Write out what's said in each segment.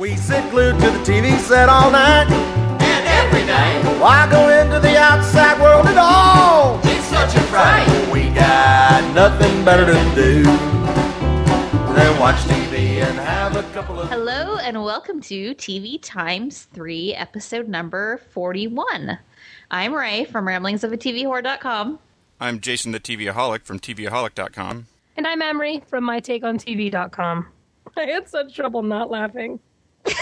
We sit glued to the TV set all night and every day. Why go into the outside world at all? It's such a fright. We got nothing better to do than watch TV and have a couple of... Hello and welcome to TV Times 3, episode number 41. I'm Ray from ramblingsofatvwhore.com. I'm Jason the TVaholic from TVaholic.com. And I'm Emery from mytakeontv.com. I had such trouble not laughing. You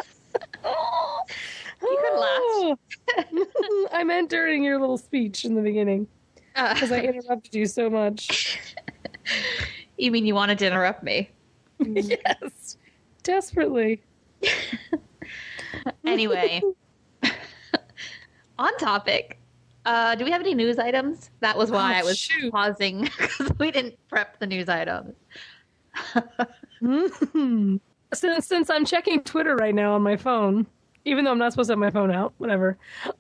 could laugh. I meant during your little speech in the beginning. Because I interrupted you so much. You mean you wanted to interrupt me? Yes. Desperately. Anyway. On topic. Do we have any news items? That was why I was pausing. Because we didn't prep the news items. Since I'm checking Twitter right now on my phone, even though I'm not supposed to have my phone out, whatever.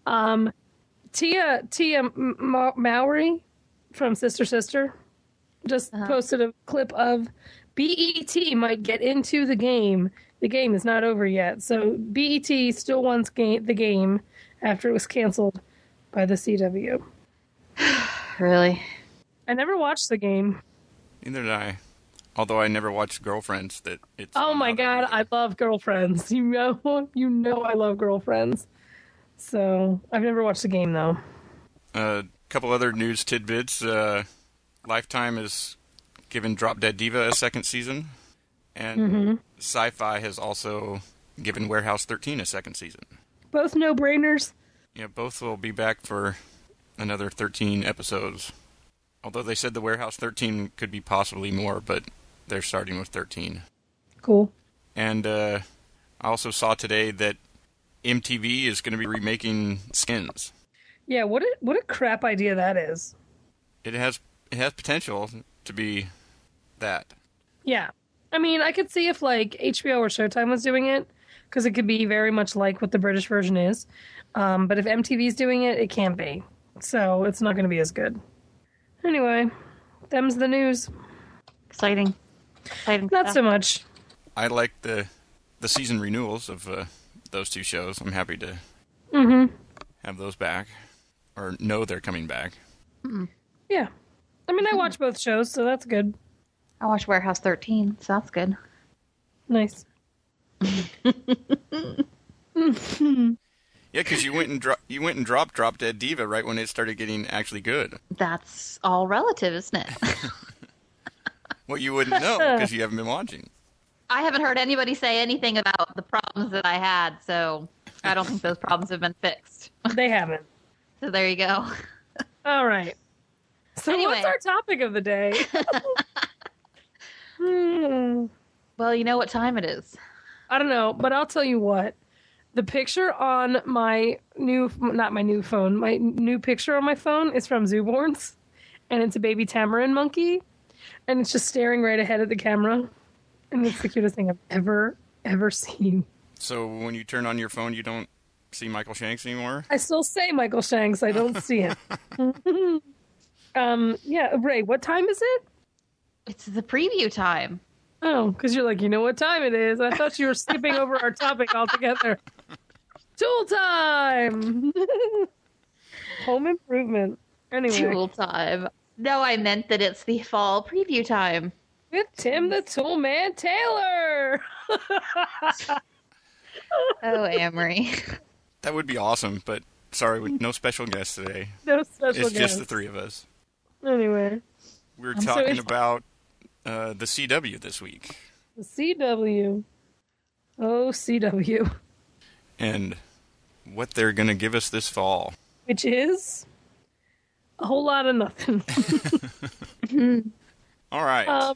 Tia Mowry from Sister Sister just posted a clip of BET might get into the game. The game is not over yet. So BET still wants the game after it was canceled by the CW. Really? I never watched the game. Neither did I. Although I never watched Girlfriends. Oh my god, I love Girlfriends. You know I love Girlfriends. So, I've never watched the game, though. A couple other news tidbits. Lifetime has given Drop Dead Diva a second season. And Sci-Fi has also given Warehouse 13 a second season. Both no-brainers. Yeah, both will be back for another 13 episodes. Although they said the Warehouse 13 could be possibly more, but they're starting with 13. Cool. And I also saw today that MTV is going to be remaking Skins. Yeah, what a crap idea that is. It has potential to be that. Yeah. I mean, I could see if like HBO or Showtime was doing it, because it could be very much like what the British version is. But if MTV's doing it, it can't be. So it's not going to be as good. Anyway, them's the news. Exciting Not stuff. so much. I like the season renewals of those two shows. I'm happy to have those back, or know they're coming back. Yeah. I mean, I watch both shows, so that's good. I watched Warehouse 13, so that's good. Nice. Yeah, because you went and dropped Drop Dead Diva right when it started getting actually good. That's all relative, isn't it? Well, you wouldn't know because you haven't been watching. I haven't heard anybody say anything about the problems that I had, so I don't think those problems have been fixed. They haven't. So there you go. All right. So Anyway. what's our topic of the day? Well, you know what time it is. I don't know, but I'll tell you what. The picture on my new picture on my phone is from Zooborns, and it's a baby tamarin monkey, and it's just staring right ahead at the camera, and it's the cutest thing I've ever seen. So when you turn on your phone, you don't see Michael Shanks anymore? I still say Michael Shanks. I don't see him. Yeah, Ray, what time is it? It's the preview time. Oh, because you're like, you know what time it is. I thought you were skipping over our topic altogether. Tool time! Home improvement. Anyway. Tool time. No, I meant that it's the fall preview time. With Tim the Tool Man Taylor! Oh, Amory. That would be awesome, but sorry, no special guests today. No special It's just guest. the three of us. Anyway. We're talking about the CW this week. The CW. Oh, CW. And what they're going to give us this fall. Which is a whole lot of nothing. All right.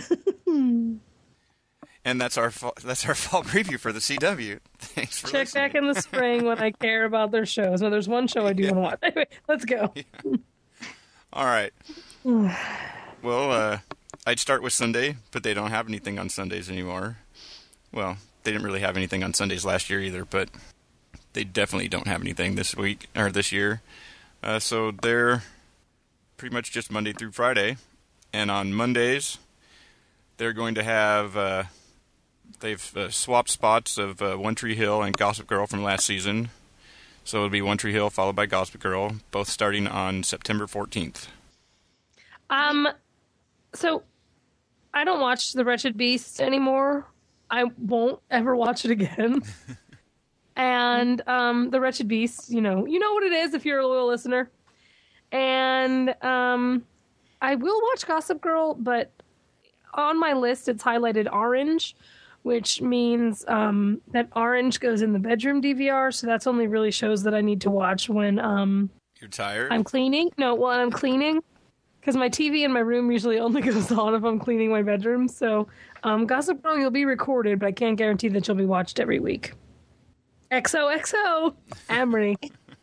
And that's our fall preview for the CW. Thanks for Check listening. back in the spring when I care about their shows. No, there's one show I do want to watch. Anyway, let's go. Yeah. All right. Well, I'd start with Sunday, but they don't have anything on Sundays anymore. Well, they didn't really have anything on Sundays last year either, but they definitely don't have anything this week or this year. So they're pretty much just Monday through Friday. And on Mondays, they're going to have They've swapped spots of One Tree Hill and Gossip Girl from last season. So it'll be One Tree Hill followed by Gossip Girl, both starting on September 14th. So I don't watch The Wretched Beast anymore. I won't ever watch it again. And The Wretched Beast, you know what it is if you're a loyal listener. And I will watch Gossip Girl, but on my list it's highlighted orange, which means that orange goes in the bedroom DVR, so that's only really shows that I need to watch when You're tired? I'm cleaning. No, when I'm cleaning. Because my TV in my room usually only goes on if I'm cleaning my bedroom. So Gossip Girl, you'll be recorded, but I can't guarantee that you'll be watched every week. XOXO, Amory.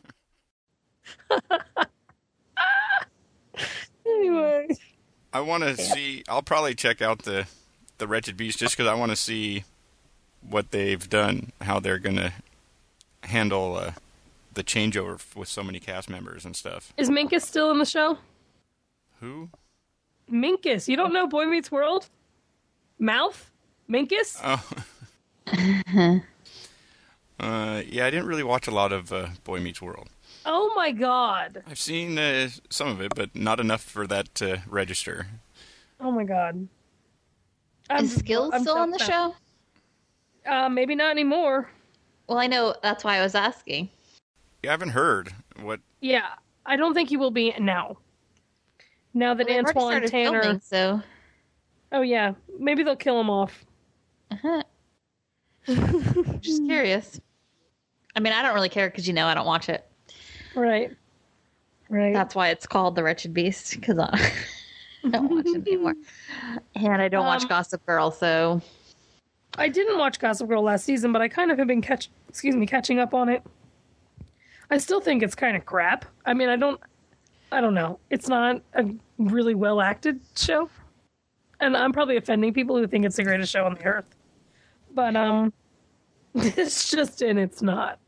Anyway. I want to see... I'll probably check out the Wretched Beast just because I want to see what they've done, how they're going to handle the changeover with so many cast members and stuff. Is Minkus still in the show? Who? Minkus. You don't know Boy Meets World? Mouth? Minkus? Oh. Yeah, I didn't really watch a lot of Boy Meets World. Oh my god. I've seen some of it, but not enough for that to register. Oh my god. Is Skills still on the show? Maybe not anymore. Well, I know that's why I was asking. You haven't heard what... Yeah, I don't think he will be now. Now that Well, they've already Antoine started Tanner... filming, so... Oh yeah, maybe they'll kill him off. Uh-huh. Just curious. I mean, I don't really care because, I don't watch it. Right. That's why it's called The Wretched Beast, because I don't watch it anymore. And I don't watch Gossip Girl, so... I didn't watch Gossip Girl last season, but I kind of have been catching up on it. I still think it's kind of crap. I mean, I don't know. It's not a really well acted show. And I'm probably offending people who think it's the greatest show on the earth. But it's just it's not.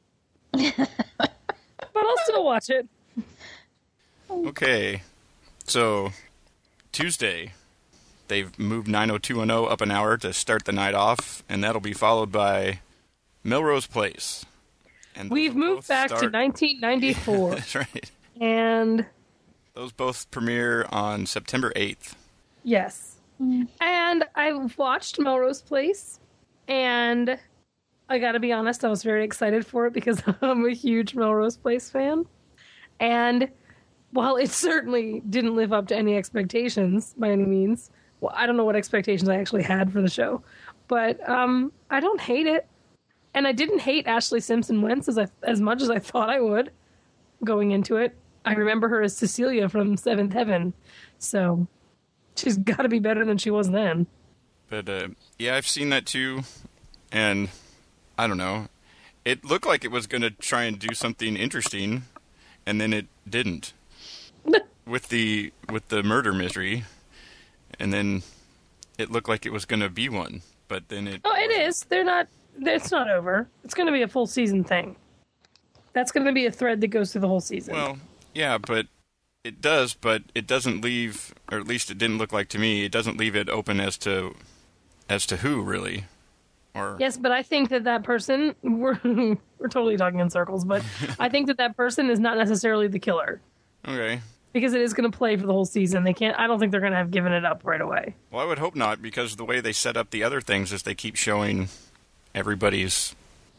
But I'll still watch it. Okay, so Tuesday, they've moved 90210 up an hour to start the night off, and that'll be followed by Melrose Place. And we've moved back to 1994. That's right. And those both premiere on September 8th. Yes. And I've watched Melrose Place, and I gotta be honest, I was very excited for it because I'm a huge Melrose Place fan. And while it certainly didn't live up to any expectations by any means, well, I don't know what expectations I actually had for the show, but I don't hate it. And I didn't hate Ashley Simpson Wentz as much as I thought I would going into it. I remember her as Cecilia from Seventh Heaven, so she's got to be better than she was then. But yeah, I've seen that too, and I don't know. It looked like it was going to try and do something interesting, and then it didn't. with the murder mystery, and then it looked like it was going to be one, but then it... Oh, it is. It's not over. It's going to be a full season thing. That's going to be a thread that goes through the whole season. Well, yeah, but it does, but it doesn't leave, or at least it didn't look like to me, it doesn't leave it open as to who, really. Or... Yes, but I think that person, we're totally talking in circles, but I think that person is not necessarily the killer. Okay. Because it is going to play for the whole season. I don't think they're going to have given it up right away. Well, I would hope not, because the way they set up the other things is they keep showing everybody's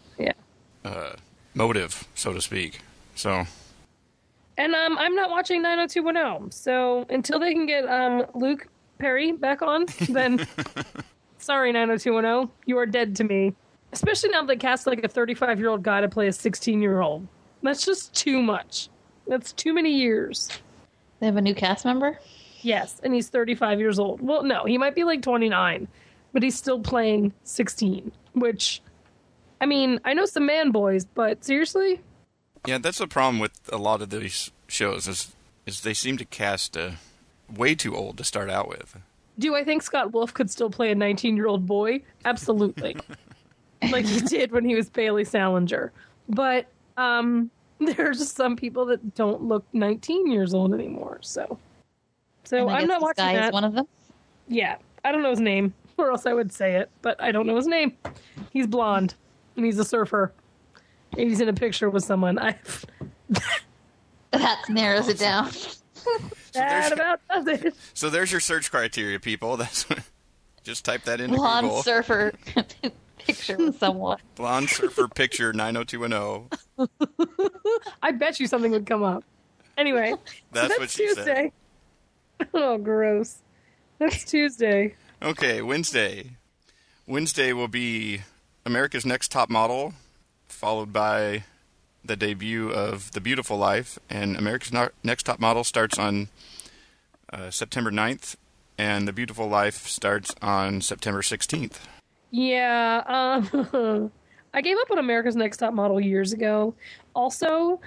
motive, so to speak. So... And I'm not watching 90210, so until they can get Luke Perry back on, then sorry, 90210, you are dead to me. Especially now they cast like a 35-year-old guy to play a 16-year-old. That's just too much. That's too many years. They have a new cast member? Yes, and he's 35 years old. Well, no, he might be like 29, but he's still playing 16, which, I mean, I know some man boys, but seriously? Yeah, that's the problem with a lot of these shows, is they seem to cast way too old to start out with. Do I think Scott Wolf could still play a 19-year-old boy? Absolutely. Like he did when he was Bailey Salinger. But there's just some people that don't look 19 years old anymore, so I'm not watching this guy that. is one of them? Yeah, I don't know his name. or else I would say it, but I don't know his name. He's blonde, and he's a surfer. And he's in a picture with someone. That narrows it down. That about does it. So there's your search criteria, people. Just type that into Blonde Google. surfer picture with someone. Blonde surfer picture 90210. I bet you something would come up. Anyway, That's what she Tuesday. Oh, gross. That's Tuesday. Okay, Wednesday. Wednesday will be America's Next Top Model, followed by the debut of The Beautiful Life. And America's Next Top Model starts on September 9th, and The Beautiful Life starts on September 16th. Yeah, I gave up on America's Next Top Model years ago. Also,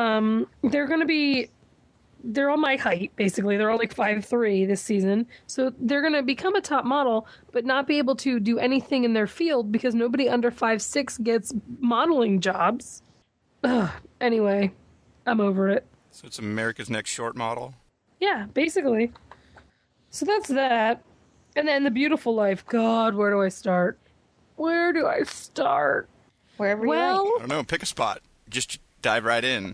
they're on my height, basically. They're all like 5'3" this season. So they're going to become a top model, but not be able to do anything in their field because nobody under 5'6" gets modeling jobs. Ugh. Anyway, I'm over it. So it's America's Next Short Model. Yeah, basically. So that's that. And then The Beautiful Life. God, where do I start? Where do I start? Wherever you like. I don't know, pick a spot. Just dive right in.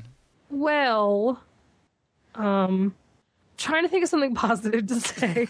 Trying to think of something positive to say.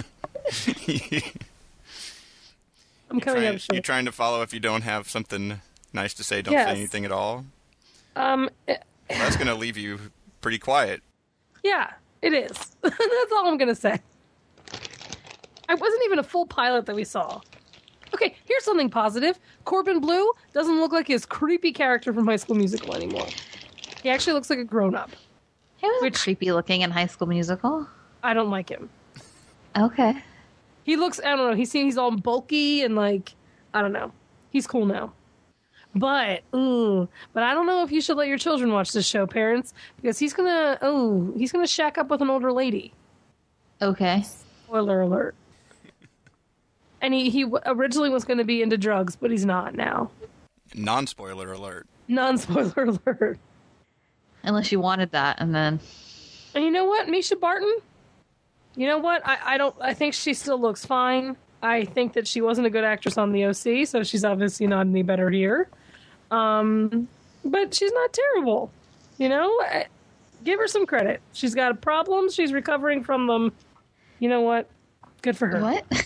I'm coming up short. You're trying to follow if you don't have something nice to say, don't Yes. say anything at all? Well, that's going to leave you pretty quiet. Yeah, it is. That's all I'm going to say. It wasn't even a full pilot that we saw. Okay, here's something positive. Corbin Bleu doesn't look like his creepy character from High School Musical anymore. He actually looks like a grown-up. He was Which- creepy looking in High School Musical. I don't like him. Okay. He looks, I don't know, he's all bulky and like, I don't know. He's cool now. But I don't know if you should let your children watch this show, parents, because he's gonna shack up with an older lady. Okay. Spoiler alert. And he originally was going to be into drugs, but he's not now. Non-spoiler alert. Non-spoiler alert. Unless you wanted that, and then... And you know what, Misha Barton? You know what? I think she still looks fine. I think that she wasn't a good actress on the OC, so she's obviously not any better here. But she's not terrible. You know? Give her some credit. She's got problems. She's recovering from them. You know what? Good for her. What?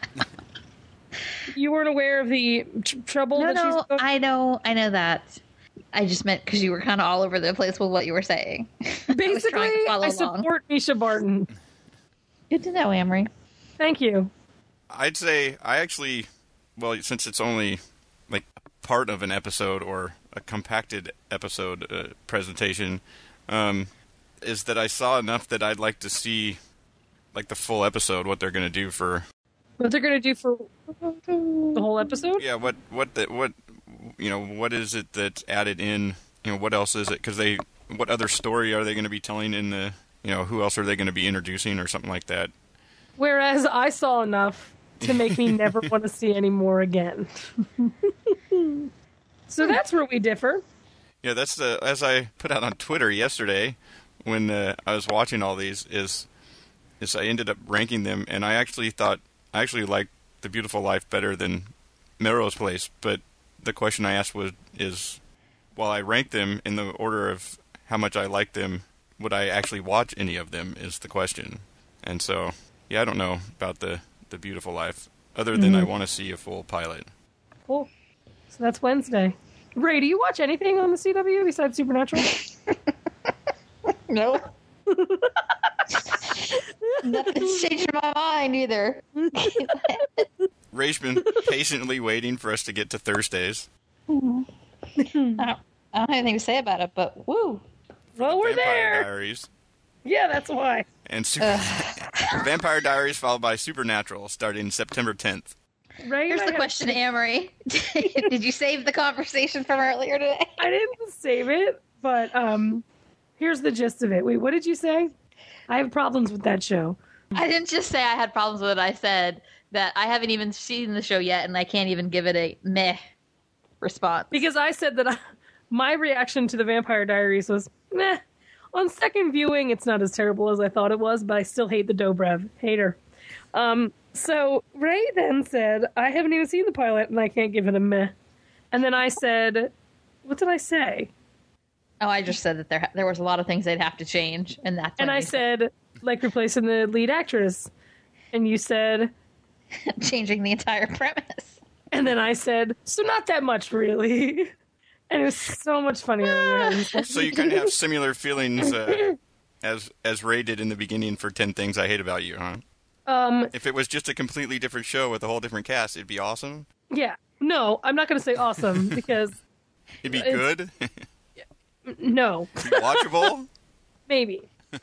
You weren't aware of the trouble that she's No, going I know that. I just meant because you were kind of all over the place with what you were saying. Basically, I support Misha Barton. Good to know, Amory. Thank you. I'd say since it's only like part of an episode or a compacted episode presentation, is that I saw enough that I'd like to see like the full episode, what they're going to do for... What they're going to do for the whole episode? Yeah, what is it that's added in? You know, what else is it? Because what other story are they going to be telling in the? You know, who else are they going to be introducing or something like that? Whereas I saw enough to make me never want to see any more again. So that's where we differ. Yeah, that's as I put out on Twitter yesterday when I was watching all these is I ended up ranking them, and I actually liked The Beautiful Life better than Melrose Place, but the question I asked is, while I rank them in the order of how much I like them, would I actually watch any of them is the question. And so, yeah, I don't know about the Beautiful Life, other than I want to see a full pilot. Cool. So that's Wednesday. Ray, do you watch anything on the CW besides Supernatural? No. Nothing's changed my mind either. Ray's been patiently waiting for us to get to Thursdays. I don't have anything to say about it, but woo. Well, we're Vampire there. Diaries. Yeah, that's why. And Vampire Diaries followed by Supernatural starting September 10th. Ray, Here's the question, Amory. Did you save the conversation from earlier today? I didn't save it, but here's the gist of it. Wait, what did you say? I have problems with that show. I didn't just say I had problems with it. I said that I haven't even seen the show yet, and I can't even give it a meh response. Because I said that my reaction to the Vampire Diaries was meh. On second viewing, it's not as terrible as I thought it was, but I still hate the Dobrev. Hate her. So Ray then said, I haven't even seen the pilot and I can't give it a meh. And then I said, what did I say? Oh, I just said that there was a lot of things they'd have to change, and that's. And I said, like replacing the lead actress. And you said, changing the entire premise. And then I said, so not that much, really. And it was so much funnier. So you kind of have similar feelings as Ray did in the beginning for 10 Things I Hate About You, huh? If it was just a completely different show with a whole different cast, it'd be awesome? Yeah. No, I'm not going to say awesome because... It'd be good? No. Watchable? Maybe.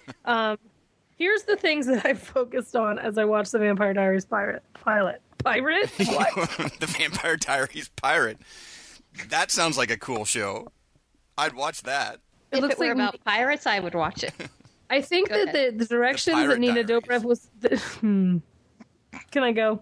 Here's the things that I focused on as I watched the Vampire Diaries pilot. Pirate? What? The Vampire Diaries Pirate. That sounds like a cool show. I'd watch that. If it were about pirates, I would watch it. I think that the directions that Nina Dobrev was... Can I go?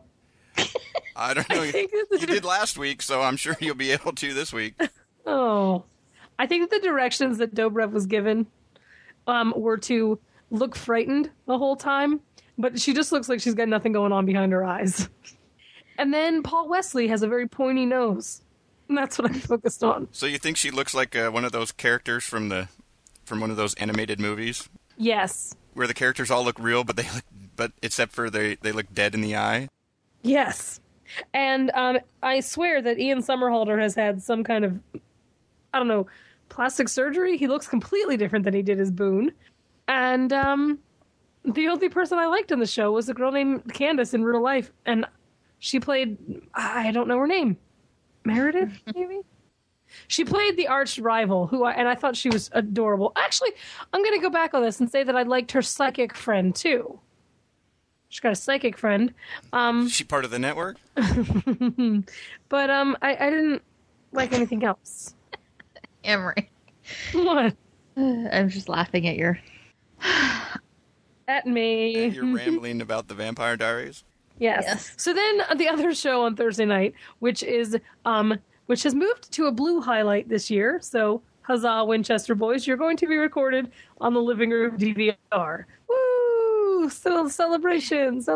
I don't know. You did last week, so I'm sure you'll be able to this week. Oh. I think that the directions that Dobrev was given were to look frightened the whole time, but she just looks like she's got nothing going on behind her eyes. And then Paul Wesley has a very pointy nose. And that's what I focused on. So you think she looks like one of those characters from one of those animated movies? Yes. Where the characters all look real, but except for they look dead in the eye? Yes. And I swear that Ian Somerhalder has had some kind of, I don't know, plastic surgery. He looks completely different than he did as Boone. And the only person I liked in the show was a girl named Candace in real life. And she played, I don't know her name. Meredith, maybe? She played the arch rival, and I thought she was adorable. Actually, I'm going to go back on this and say that I liked her psychic friend, too. She's got a psychic friend. Is she part of the network? But I didn't like anything else. Emery. What? I'm just laughing at your... At me. You're rambling about the Vampire Diaries? Yes. So then the other show on Thursday night, which has moved to a blue highlight this year. So huzzah, Winchester boys! You're going to be recorded on the living room DVR. Woo! So celebration!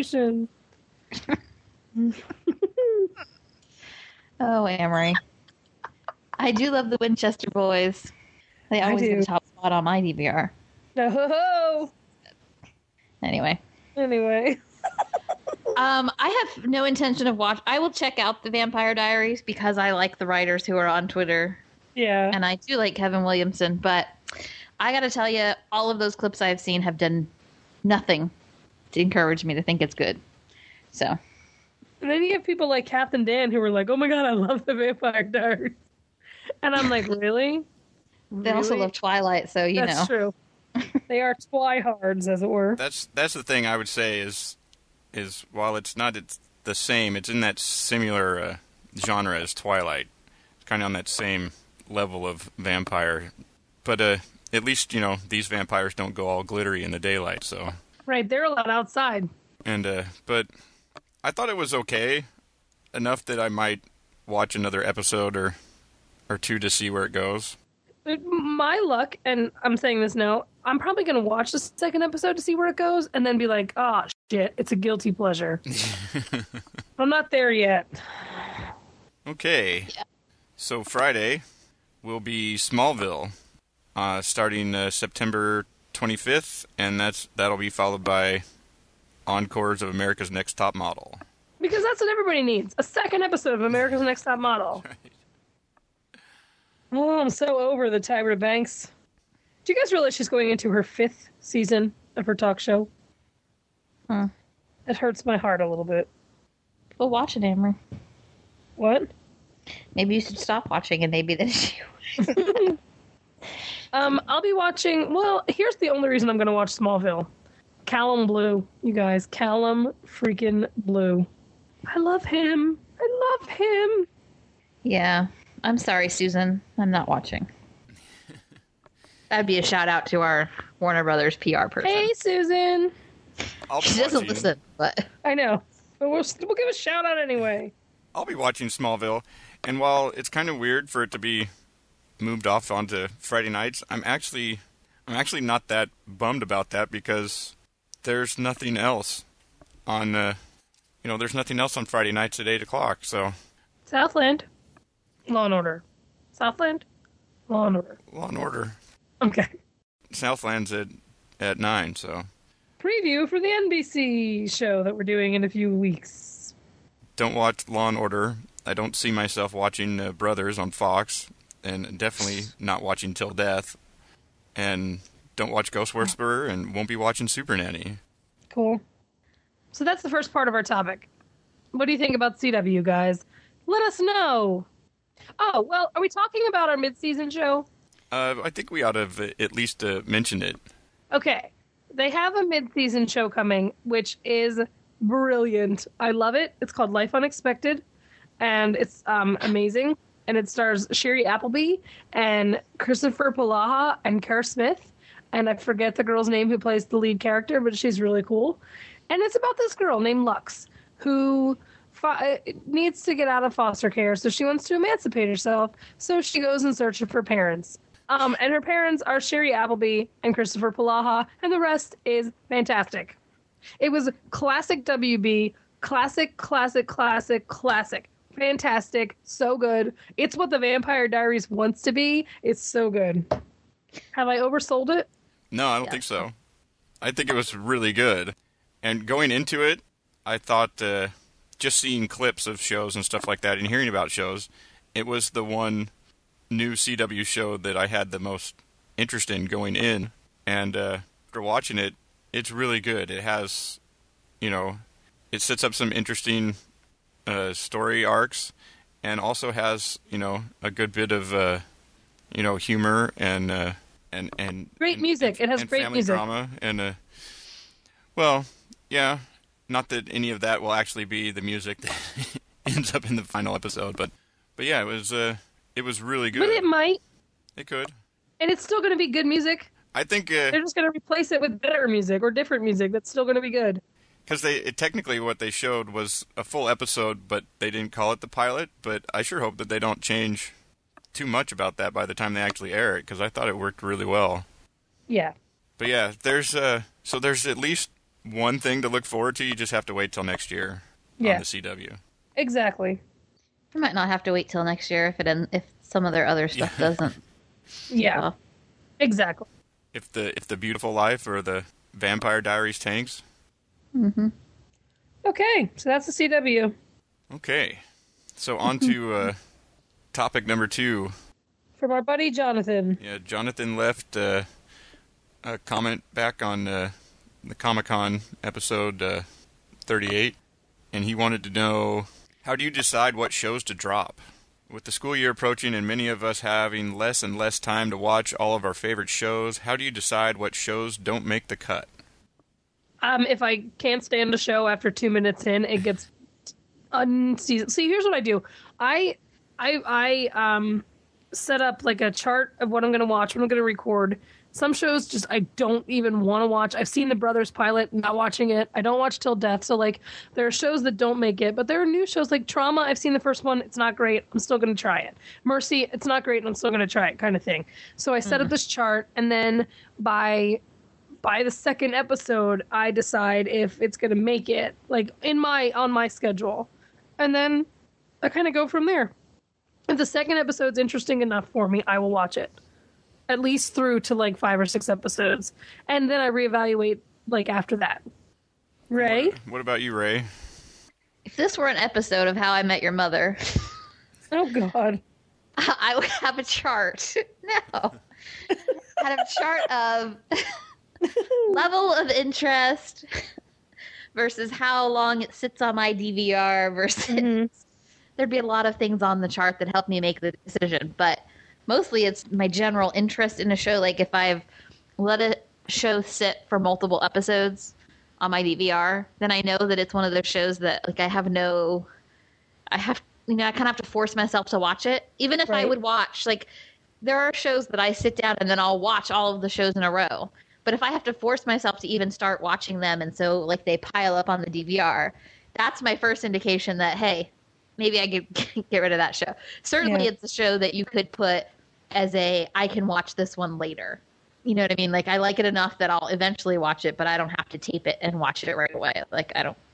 Oh, Amory. I do love the Winchester boys. They always get a top spot on my DVR. No. Anyway. I have no intention of I will check out the Vampire Diaries because I like the writers who are on Twitter. Yeah. And I do like Kevin Williamson, but I got to tell you, all of those clips I've seen have done nothing to encourage me to think it's good. So. And then you have people like Captain Dan who are like, oh my God, I love the Vampire Diaries. And I'm like, really? They also love Twilight, so you know. That's true. They are twihards, as it were. That's the thing I would say is while it's the same, it's in that similar genre as Twilight. It's kind of on that same level of vampire. But at least, these vampires don't go all glittery in the daylight, so. Right, they're allowed outside. And but I thought it was okay enough that I might watch another episode or two to see where it goes. My luck, and I'm saying this now, I'm probably going to watch the second episode to see where it goes, and then be like, oh, shit, it's a guilty pleasure. I'm not there yet. Okay. Yeah. So Friday will be Smallville, starting September 25th, and that'll be followed by encores of America's Next Top Model. Because that's what everybody needs, a second episode of America's Next Top Model. Right. Oh, I'm so over the Tyra Banks. Do you guys realize she's going into her 5th season of her talk show? Huh. It hurts my heart a little bit. Go watch it, Amory. What? Maybe you should stop watching and maybe then you... I'll be watching... Well, here's the only reason I'm going to watch Smallville. Callum Blue, you guys. Callum freaking Blue. I love him. Yeah. I'm sorry, Susan. I'm not watching. That'd be a shout out to our Warner Brothers PR person. Hey, Susan. She doesn't listen, but I know. But we'll give a shout out anyway. I'll be watching Smallville, and while it's kind of weird for it to be moved off onto Friday nights, I'm actually not that bummed about that because there's nothing else on, there's nothing else on Friday nights at 8 o'clock, so. Southland. Law and Order. Southland. Law and Order. Law and Order. Okay. Southland's at 9, so. Preview for the NBC show that we're doing in a few weeks. Don't watch Law and Order. I don't see myself watching Brothers on Fox, and definitely not watching Till Death. And don't watch Ghost Whisperer, and won't be watching Super Nanny. Cool. So that's the first part of our topic. What do you think about CW, guys? Let us know. Oh, well, are we talking about our mid-season show? I think we ought to have at least mentioned it. Okay. They have a mid-season show coming, which is brilliant. I love it. It's called Life Unexpected, and it's amazing. And it stars Sherry Appleby and Christopher Polaha and Kara Smith. And I forget the girl's name who plays the lead character, but she's really cool. And it's about this girl named Lux who needs to get out of foster care, so she wants to emancipate herself. So she goes in search of her parents. And her parents are Sherry Appleby and Christopher Polaha, and the rest is fantastic. It was classic WB, classic. Fantastic, so good. It's what the Vampire Diaries wants to be. It's so good. Have I oversold it? No, I don't think so. I think it was really good. And going into it, I thought just seeing clips of shows and stuff like that and hearing about shows, it was the one new CW show that I had the most interest in going in. And after watching it, it's really good. It has, it sets up some interesting story arcs, and also has, a good bit of, humor and great music. It has and great family music. Drama and well, yeah. Not that any of that will actually be the music that ends up in the final episode, but yeah, it was really good. But it might. It could. And it's still going to be good music. I think they're just going to replace it with better music or different music that's still going to be good. Because technically what they showed was a full episode, but they didn't call it the pilot. But I sure hope that they don't change too much about that by the time they actually air it, because I thought it worked really well. Yeah. But yeah, there's at least one thing to look forward to. You just have to wait till next year on the CW. Exactly. I might not have to wait till next year if some of their other stuff doesn't. Yeah. Exactly. If the Beautiful Life or the Vampire Diaries tanks. Mm-hmm. Okay, so that's the CW. Okay, so on to topic number 2. From our buddy Jonathan. Yeah, Jonathan left a comment back on the Comic-Con episode 38, and he wanted to know, how do you decide what shows to drop? With the school year approaching and many of us having less and less time to watch all of our favorite shows, how do you decide what shows don't make the cut? If I can't stand a show after 2 minutes in, it gets unseasoned. See, here's what I do. I set up like a chart of what I'm going to watch, what I'm going to record. Some shows just I don't even want to watch. I've seen the Brothers pilot, not watching it. I don't watch Till Death. So like there are shows that don't make it, but there are new shows like Trauma. I've seen the first one. It's not great. I'm still going to try it. Mercy. It's not great. And I'm still going to try it, kind of thing. So I set up this chart, and then by the second episode, I decide if it's going to make it like on my schedule. And then I kind of go from there. If the second episode's interesting enough for me, I will watch it. At least through to like 5 or 6 episodes. And then I reevaluate like after that. Ray? What about you, Ray? If this were an episode of How I Met Your Mother, Oh, God. I would have a chart. No. I'd have a chart of level of interest versus how long it sits on my DVR versus there'd be a lot of things on the chart that help me make the decision, but mostly it's my general interest in a show. Like if I've let a show sit for multiple episodes on my DVR, then I know that it's one of those shows that like I kind of have to force myself to watch it. Even if I would watch, like there are shows that I sit down and then I'll watch all of the shows in a row. But if I have to force myself to even start watching them, and so like they pile up on the DVR, that's my first indication that, hey, maybe I could get rid of that show. Certainly it's a show that you could put as I can watch this one later. You know what I mean? Like I like it enough that I'll eventually watch it, but I don't have to tape it and watch it right away. Like I don't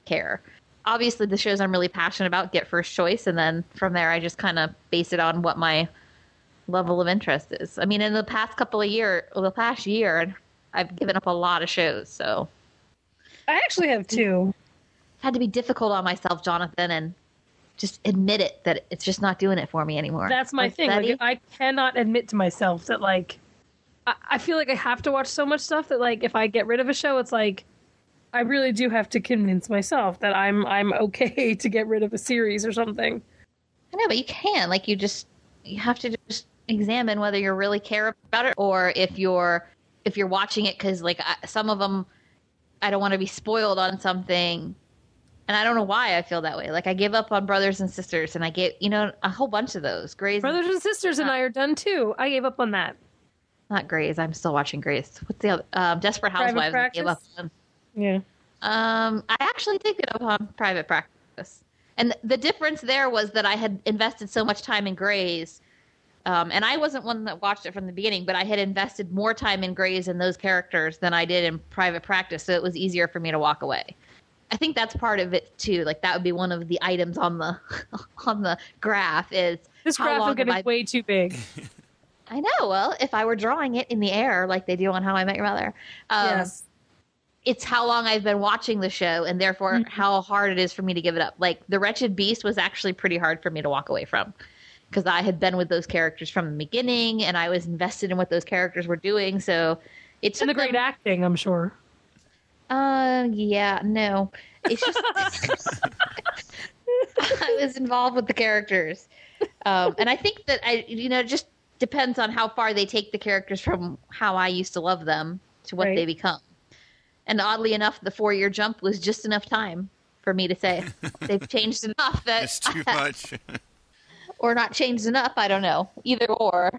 care. Obviously, the shows I'm really passionate about get first choice, and then from there, I just kind of base it on what my level of interest is. I mean, in the past the past year, I've given up a lot of shows, so I actually have 2. had to be difficult on myself, Jonathan, and just admit it that it's just not doing it for me anymore. That's my thing. Like, I cannot admit to myself that, like, I feel like I have to watch so much stuff that, like, if I get rid of a show, it's like I really do have to convince myself that I'm okay to get rid of a series or something. I know, but you can. Like, you have to just examine whether you really care about it, or if you're watching it because, like, some of them, I don't want to be spoiled on something. And I don't know why I feel that way. Like, I gave up on Brothers and Sisters, and I gave, a whole bunch of those. Grey's Brothers and Sisters and I are done, too. I gave up on that. Not Grey's. I'm still watching Grey's. What's the other? Desperate Housewives. I gave up on. Yeah. I actually did get up on Private Practice. And the difference there was that I had invested so much time in Grey's. And I wasn't one that watched it from the beginning, but I had invested more time in Grey's and those characters than I did in Private Practice, so it was easier for me to walk away. I think that's part of it too. Like, that would be one of the items on the graph is this graph is getting way too big. I know. Well, if I were drawing it in the air like they do on How I Met Your Mother, yes. It's how long I've been watching the show, and therefore how hard it is for me to give it up. Like, The Wretched Beast was actually pretty hard for me to walk away from, because I had been with those characters from the beginning, and I was invested in what those characters were doing. So it's and the great acting, I'm sure. Yeah, no. It's just I was involved with the characters. And I think that it just depends on how far they take the characters from how I used to love them to what they become. And oddly enough, the 4-year jump was just enough time for me to say they've changed enough that it's too much. or not changed enough, I don't know. Either or.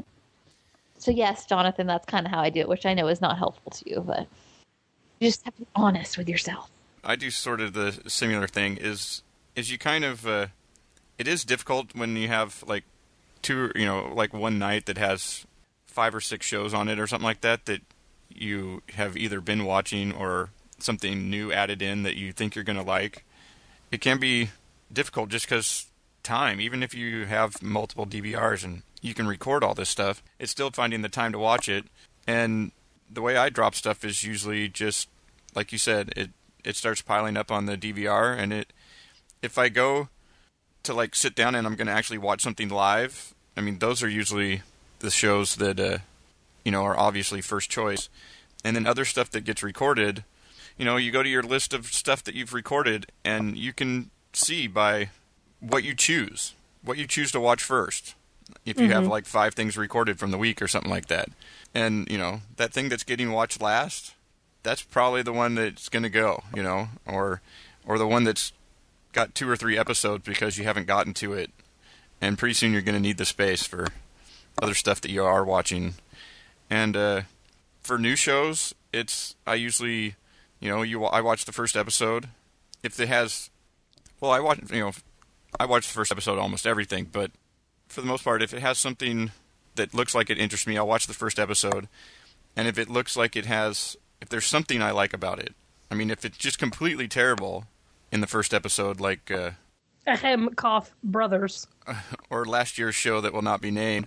So yes, Jonathan, that's kind of how I do it, which I know is not helpful to you, but you just have to be honest with yourself. I do sort of the similar thing is you kind of it is difficult when you have like like one night that has 5 or 6 shows on it or something like that you have either been watching or something new added in that you think you're going to like. It can be difficult just because time, even if you have multiple DVRs and you can record all this stuff, it's still finding the time to watch it. And the way I drop stuff is usually just, like you said, it starts piling up on the DVR, and if I go to like sit down and I'm going to actually watch something live, I mean, those are usually the shows that are obviously first choice. And then other stuff that gets recorded, you go to your list of stuff that you've recorded, and you can see by what you choose to watch first. If you have like 5 things recorded from the week or something like that. And, that thing that's getting watched last, that's probably the one that's going to go, or the one that's got 2 or 3 episodes because you haven't gotten to it. And pretty soon you're going to need the space for other stuff that you are watching. And for new shows, I usually, I watch the first episode. If it has, I watch the first episode of almost everything, but for the most part, if it has something that looks like it interests me, I'll watch the first episode. And if it looks like if there's something I like about it, I mean, if it's just completely terrible in the first episode, like Cough Brothers, or last year's show that will not be named,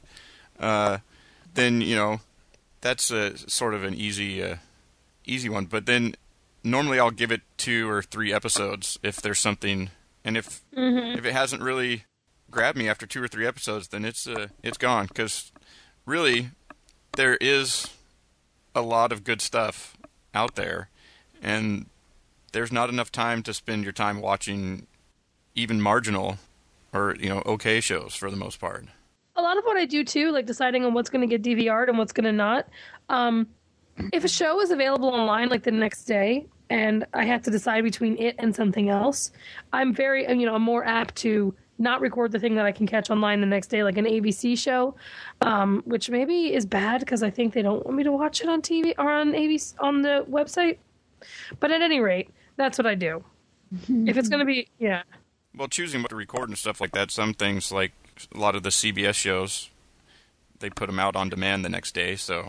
then that's sort of an easy one. But then normally I'll give it 2 or 3 episodes if there's something, and if it hasn't really grabbed me after 2 or 3 episodes, then it's gone. Because really, there is a lot of good stuff out there, and there's not enough time to spend your time watching even marginal or okay shows for the most part. A lot of what I do too, like deciding on what's going to get DVR'd and what's going to not. If a show is available online like the next day, and I have to decide between it and something else, I'm I'm more apt to not record the thing that I can catch online the next day, like an ABC show, which maybe is bad because I think they don't want me to watch it on TV or on ABC on the website. But at any rate, that's what I do. If it's going to be, yeah. Well, choosing what to record and stuff like that, some things like a lot of the CBS shows, they put them out on demand the next day, so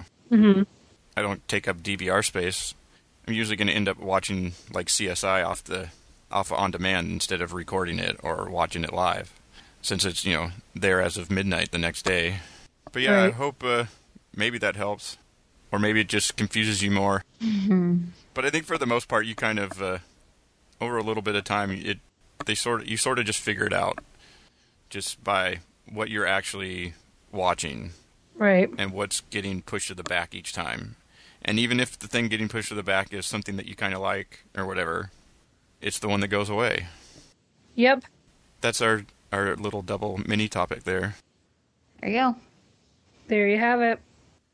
I don't take up DVR space. I'm usually going to end up watching like CSI off the off on demand instead of recording it or watching it live, since it's, there as of midnight the next day. But yeah, Right. I hope maybe that helps, or maybe it just confuses you more. But I think for the most part, you kind of over a little bit of time, you sort of just figure it out just by what you're actually watching Right. and what's getting pushed to the back each time. And even if the thing getting pushed to the back is something that you kind of like or whatever, it's the one that goes away. Yep. That's our little double mini topic there. There you go. There you have it.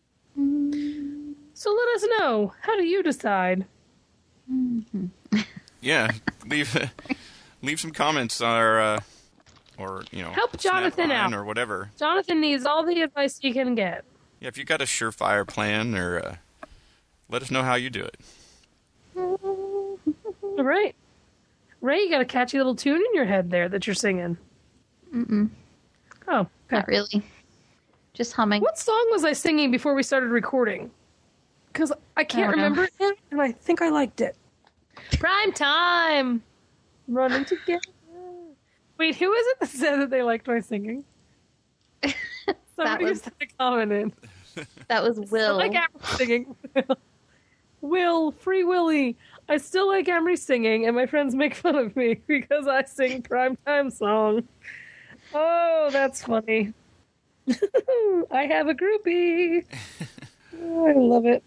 So let us know. How do you decide? Yeah, leave some comments on our, or Help Jonathan Snapline out. or whatever. Jonathan needs all the advice he can get. Yeah, if you got a surefire plan, or let us know how you do it. All right. Ray, you got a catchy little tune in your head there that you're singing. Mm-mm. Oh, okay. Not really. Just humming. What song was I singing before we started recording? Because I can't don't know. remember it, and I think I liked it. Prime time! Running together. Wait, who is it that said that they liked my singing? Somebody was- just commented. That was Will. I like Emery singing. Will, Free Willy. I still like Emery singing, and my friends make fun of me because I sing primetime song. Oh, that's funny. I have a groupie. Oh, I love it.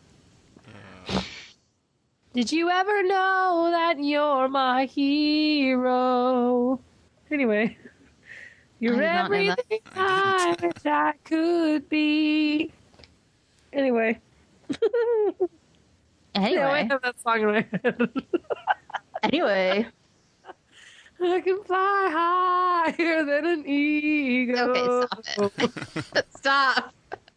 Did you ever know that you're my hero? Anyway, you're I did not know that. everything I wish I could be. Anyway. Yeah, I Anyway. have that song in my head. Anyway. I can fly higher than an eagle. Okay, stop it. Stop.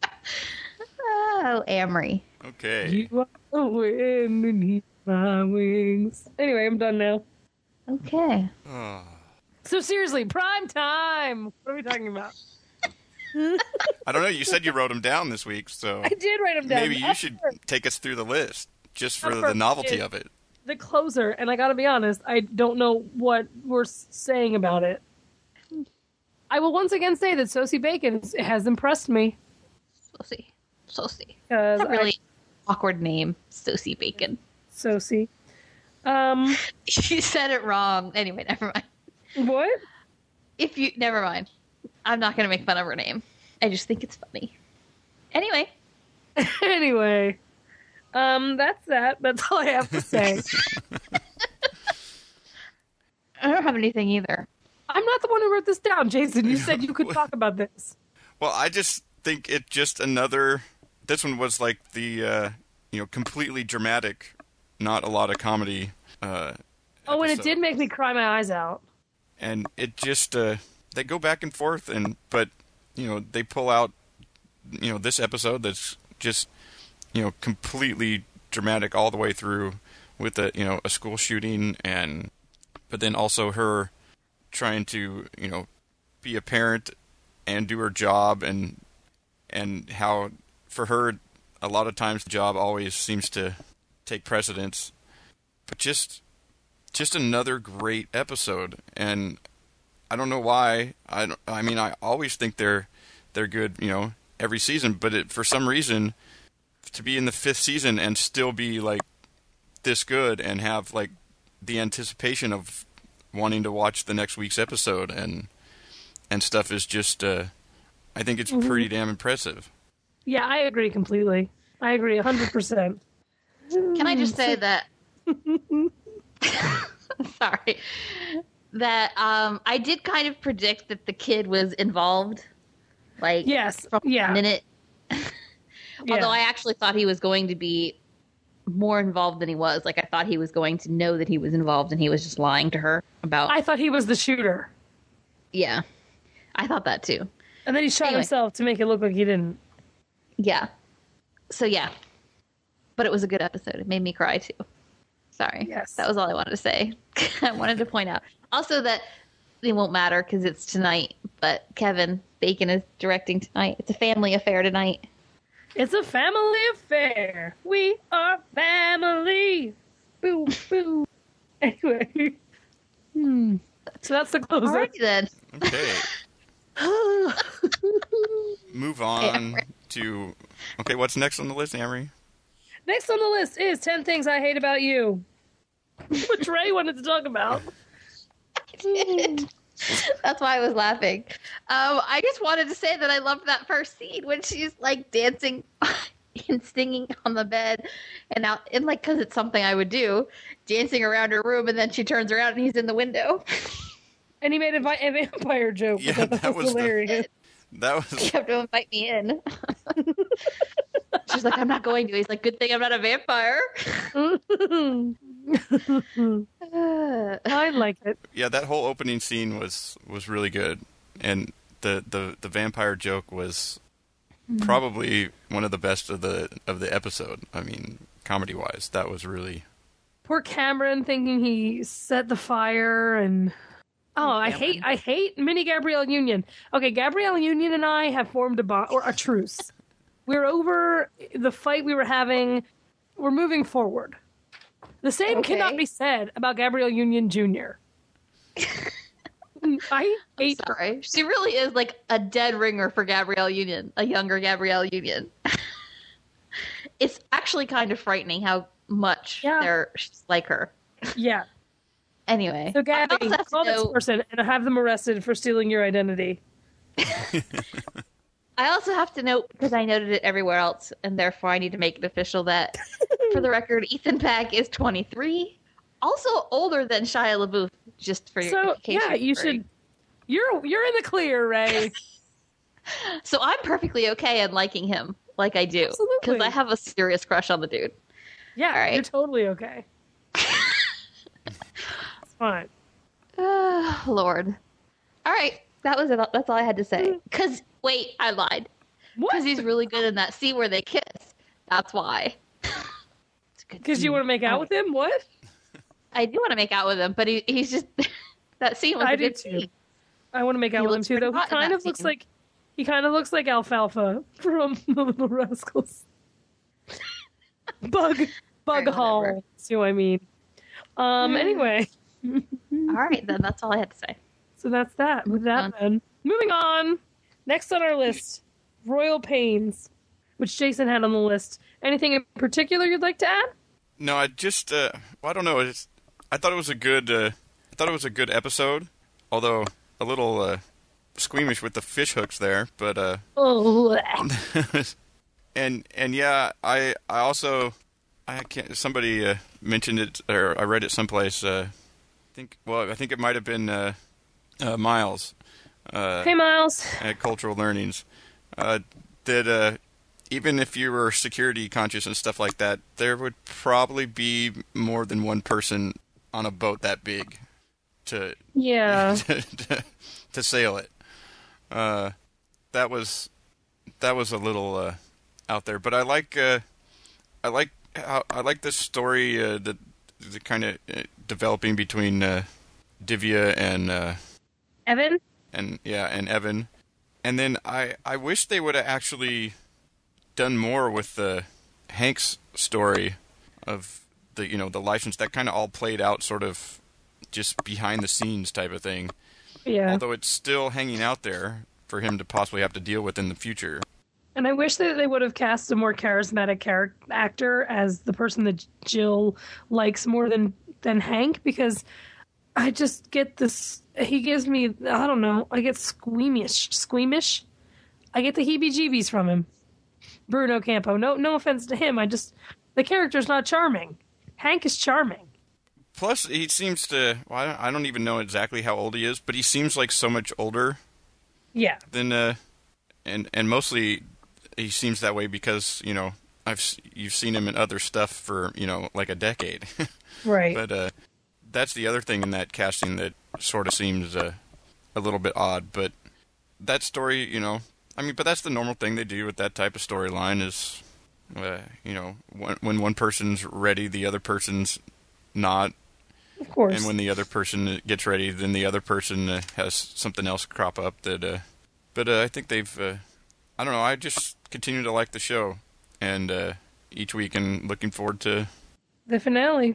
Oh, Amory. Okay. You are the wind beneath my wings. Anyway, I'm done now. Okay. Oh. So seriously, prime time. What are we talking about? I don't know. You said you wrote them down this week, so I did write them down. maybe you should take us through the list just for the Effort novelty is- of it. The closer, and I gotta be honest, I don't know what we're saying about it. I will once again say that Sosie Bacon has impressed me. Sosie. Sosie. Because That's a really awkward name. Sosie Bacon. Sosie. You said it wrong. Anyway, never mind. What? Never mind. I'm not going to make fun of her name. I just think it's funny. Anyway. Anyway. That's that. That's all I have to say. I don't have anything either. I'm not the one who wrote this down, Jason. You said you could talk about this. Well, I just think it just another. This one was like the completely dramatic, not a lot of comedy. Oh, and it episode. did make me cry my eyes out. And it just they go back and forth, but they pull out this episode that's just completely dramatic all the way through with a school shooting, but then also her trying to be a parent and do her job, and how for her a lot of times the job always seems to take precedence. But just another great episode, and I don't know why. I mean, I always think they're good, every season. But for some reason, to be in the 5th season and still be like this good, and have like the anticipation of wanting to watch the next week's episode and stuff is just, I think it's pretty damn impressive. Yeah, I agree completely. I agree 100%. Can I just say that? Sorry. That I did kind of predict that the kid was involved. Like, Yes. from Yeah. the minute. Yeah. Although I actually thought he was going to be more involved than he was. Like, I thought he was going to know that he was involved and he was just lying to her about. I thought he was the shooter. Yeah. I thought that too. And then he shot Anyway. himself to make it look like he didn't. Yeah. So, yeah. But it was a good episode. It made me cry too. Sorry. Yes. That was all I wanted to say. I wanted to point out. Also that it won't matter because it's tonight, but Kevin Bacon is directing tonight. It's a family affair tonight. It's a family affair. We are family. Boo, boo. Anyway. So that's the closer. Alrighty then. Okay. Move on to... Okay, what's next on the list, Amory? Next on the list is 10 Things I Hate About You, which Ray wanted to talk about. That's why I was laughing. I just wanted to say that I loved that first scene when she's like dancing and singing on the bed, and like, because it's something I would do, dancing around her room, and then she turns around and he's in the window. And he made a vampire joke. Yeah, that was hilarious. That was... He kept to invite me in. She's like, I'm not going to. He's like, good thing I'm not a vampire. I like it. Yeah, that whole opening scene was really good, and the vampire joke was probably one of the best of the episode. I mean, comedy wise, that was really... Poor Cameron thinking he set the fire, and I hate Mini Gabrielle Union. Okay, Gabrielle Union and I have formed a truce. We're over the fight we were having. We're moving forward. The same cannot be said about Gabrielle Union Jr. I hate her. Sorry. She really is like a dead ringer for Gabrielle Union, a younger Gabrielle Union. It's actually kind of frightening how much she's like her. Yeah. Anyway. So Gabby, call this person and have them arrested for stealing your identity. I also have to note, because I noted it everywhere else, and therefore I need to make it official, that, for the record, Ethan Peck is 23, also older than Shia LaBeouf, just for your education. Yeah, you should... You're in the clear, Ray. So I'm perfectly okay in liking him, like I do. Absolutely. Because I have a serious crush on the dude. Yeah, right. You're totally okay. It's fine. Lord. All right, that's all I had to say. Because... Wait, I lied. What? Because he's really good in that scene where they kiss. That's why. Because you want to make out with him? What? I do want to make out with him, but he's just... That scene was a good scene. I want to make out with him too, though. He kind of looks like Alfalfa from The Little Rascals. Bug Hall. See what I mean? Anyway. All right, then. That's all I had to say. So that's that. With that, then. Moving on. Next on our list, Royal Pains, which Jason had on the list. Anything in particular you'd like to add? No, I just, I don't know. I thought it was a good, episode, although a little squeamish with the fish hooks there. But and yeah, I also somebody mentioned it, or I read it someplace. I think it might have been Miles. Hey, Miles. At Cultural Learnings, that even if you were security conscious and stuff like that, there would probably be more than one person on a boat that big to to sail it. That was a little out there, but I like this story that the kind of developing between Divya and Evan. And Evan. And then I wish they would have actually done more with the Hank's story of the license. That kind of all played out sort of just behind the scenes type of thing. Yeah. Although it's still hanging out there for him to possibly have to deal with in the future. And I wish that they would have cast a more charismatic actor as the person that Jill likes more than Hank, because I just get this... He gives me, I don't know, I get squeamish. I get the heebie-jeebies from him. Bruno Campo. No offense to him. The character's not charming. Hank is charming. Plus, he seems to, I don't even know exactly how old he is, but he seems like so much older. Yeah. Than, and mostly he seems that way because, you've seen him in other stuff for, like a decade. Right. But, that's the other thing in that casting that sort of seems a little bit odd. But that story, but that's the normal thing they do with that type of storyline is, when one person's ready, the other person's not. Of course. And when the other person gets ready, then the other person has something else crop up that, but I think they've, I don't know, I just continue to like the show. And each week and looking forward to the finale.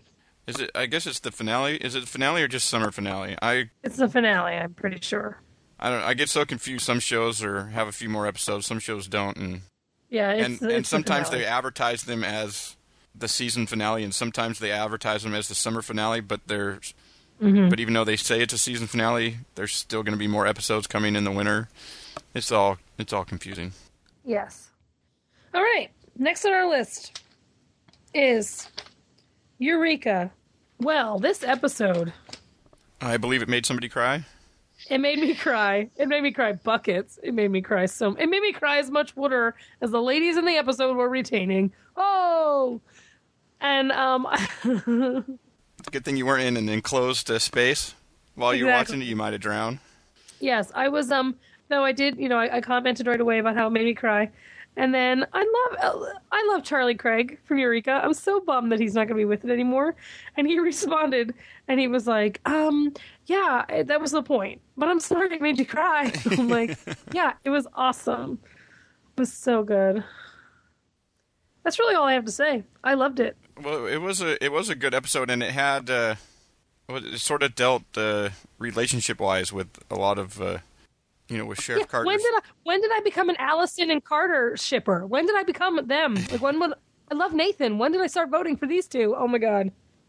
Is it? I guess it's the finale. Is it the finale or just summer finale? It's the finale, I'm pretty sure. I don't. I get so confused. Some shows have a few more episodes. Some shows don't, and Yeah, it's and sometimes the they finale. advertise them as the season finale, and sometimes they advertise them as the summer finale. But but even though they say it's a season finale, there's still going to be more episodes coming in the winter. It's all confusing. Yes. All right. Next on our list is Eureka. Well, this episode, I believe it made somebody cry. it made me cry. It made me cry buckets. It made me cry it made me cry as much water as the ladies in the episode were retaining. Oh! And, It's a good thing you weren't in an enclosed space. While you were Exactly. watching it, you might have drowned. yes, I was, no, I did, I commented right away about how it made me cry. And then I love Charlie Craig from Eureka. I'm so bummed that he's not going to be with it anymore. And he responded, and he was like, yeah, that was the point. But I'm sorry it made you cry. I'm like, yeah, it was awesome. It was so good. That's really all I have to say. I loved it. Well, it was a good episode, and it had it sort of dealt relationship wise with a lot of with Sheriff Yeah, Carter. when did I become an Allison and Carter shipper? When did I become them? Like I love Nathan. When did I start voting for these two? Oh my god.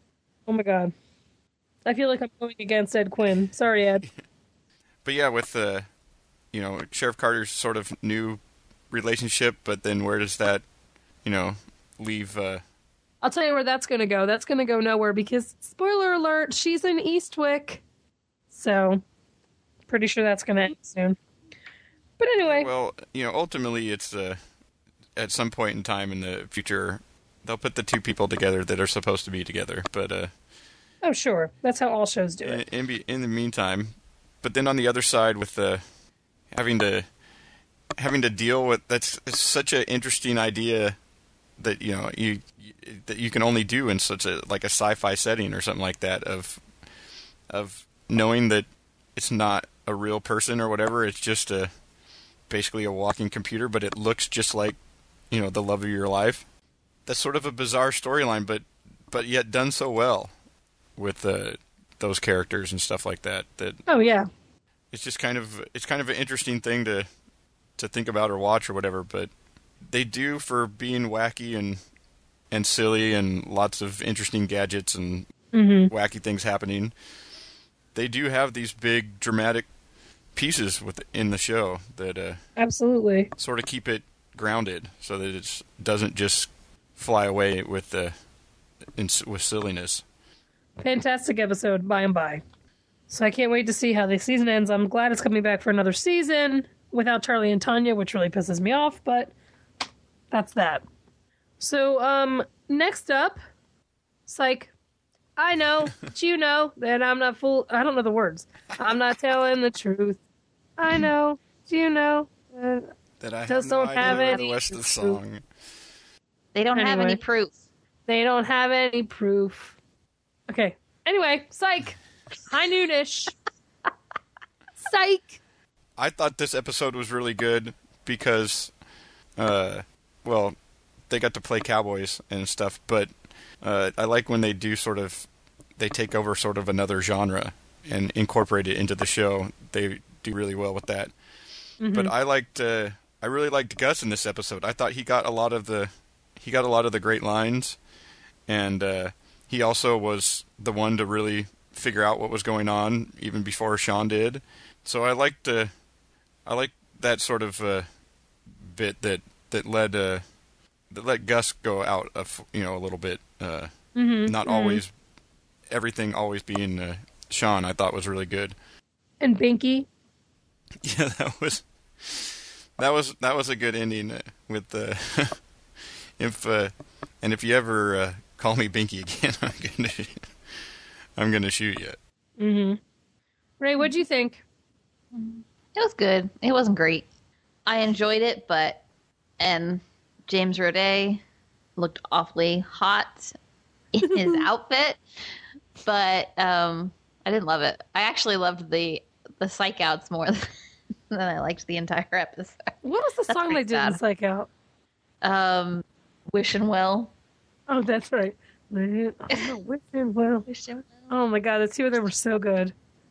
I feel like I'm going against Ed Quinn. Sorry, Ed. But yeah, with Sheriff Carter's sort of new relationship, but then where does that leave? I'll tell you where that's going to go. That's going to go nowhere because, spoiler alert, she's in Eastwick. So, pretty sure that's going to end soon. But anyway. Well, ultimately, it's at some point in time in the future, they'll put the two people together that are supposed to be together. But oh, sure. That's how all shows do it. in the meantime, but then on the other side with having to deal with it's such an interesting idea that that you can only do in such a sci-fi setting or something like that of knowing that it's not a real person or whatever. It's just basically a walking computer, but it looks just like the love of your life. That's sort of a bizarre storyline, but yet done so well with those characters and stuff like that. That Oh, yeah. it's just kind of an interesting thing to think about or watch or whatever. But they do, for being wacky and silly and lots of interesting gadgets and wacky things happening, they do have these big dramatic pieces in the show that Absolutely. sort of keep it grounded so that it doesn't just fly away with silliness. Fantastic episode by and by. So I can't wait to see how the season ends. I'm glad it's coming back for another season without Charlie and Tanya, which really pisses me off, but that's that. So, next up, Psych. I know, but you know that I'm not fool. I don't know the words. I'm not telling the truth. I know, but you know. That I Just have no don't have idea the any rest of the proof. song. They don't have any Anyway. proof. They don't have any proof. Okay. Anyway, Psych. High noonish. Psych. I thought this episode was really good because, they got to play cowboys and stuff, but I like when they take over sort of another genre and incorporate it into the show. They do really well with that. Mm-hmm. But I really liked Gus in this episode. I thought he got a lot of the great lines, and he also was the one to really figure out what was going on even before Sean did. So I liked that sort of bit that let Gus go out a little bit. Not always everything always being Sean. I thought was really good. And Binky. Yeah, that was a good ending with if you ever call me Binky again, I'm gonna shoot you. Mm-hmm. Ray, what'd you think? It was good. It wasn't great. I enjoyed it, and James Roday looked awfully hot in his outfit, but I didn't love it. I actually loved the psych outs more than I liked the entire episode. What was the That's song they pretty did in sad. Psych Out? Wish and Will. Oh, that's right. Wish him well. Wish him- Oh my god, the two of them were so good.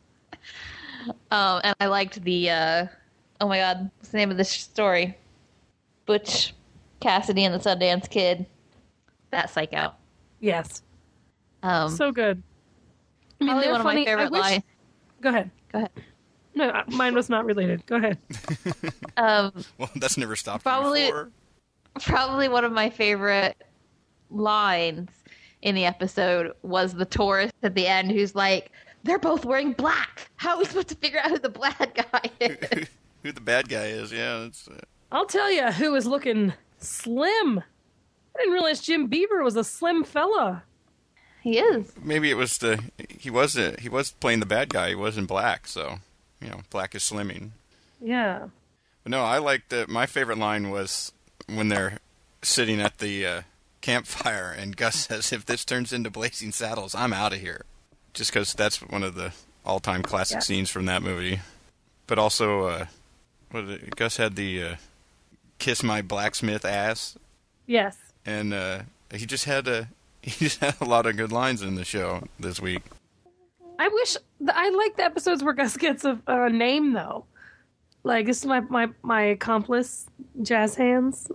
And I liked the, oh my god, what's the name of this story? Butch Cassidy and the Sundance Kid. That psycho. Yes, Um, so good. I mean, probably they're one of funny. my favorite lines. Go ahead. Go ahead. No, mine was not related. Go ahead. Well, that's never stopped you Probably- before. Probably one of my favorite lines in the episode was the tourist at the end who's like, they're both wearing black. How are we supposed to figure out who the bad guy is? Who the bad guy is, yeah. That's, I'll tell you who was looking slim. I didn't realize Jim Beaver was a slim fella. He is. maybe it was he was playing the bad guy. He was in black, so, black is slimming. Yeah. But no, I liked that. My favorite line was when they're sitting at the campfire and Gus says, if this turns into Blazing Saddles, I'm out of here. Just because that's one of the all-time classic scenes from that movie. But also, Gus had the kiss my blacksmith ass, Yes. and he just had a lot of good lines in the show this week. I wish I like the episodes where Gus gets a name though. Like, this is my accomplice, Jazz Hands.